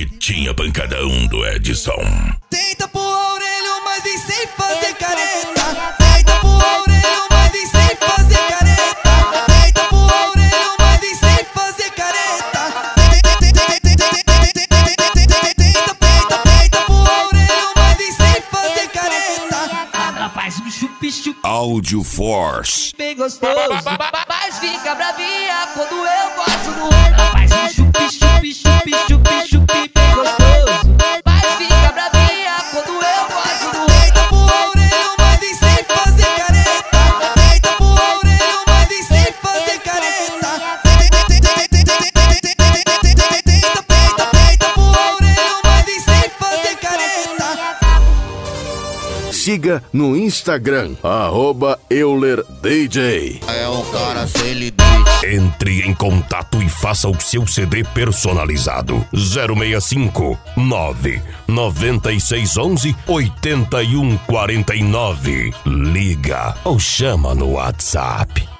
Pretinha Pancadão do Edson. Tenta pro orelho, mas vem sem fazer careta. Tenta pro orelho, mas vem sem fazer careta. Tenta pro orelho, mas vem sem fazer careta. Tenta pro orelho, mas vem sem fazer careta. Ela faz um chup-chup Audio Force. bem gostoso, mas fica bravinha quando eu gosto do outro. Ela faz um chup-chup bem gostoso, mas fica bravinha quando eu gosto do outro. Tenta pro orelho, mas vem sem fazer careta. Tenta pro orelho, mas vem sem fazer careta. Tenta pro orelho, mas vem sem fazer careta. Siga no Instagram, @EulerDJ. É um cara sem limite. Entre em contato e faça o seu CD personalizado. 065 99611 8149. Liga ou chama no WhatsApp.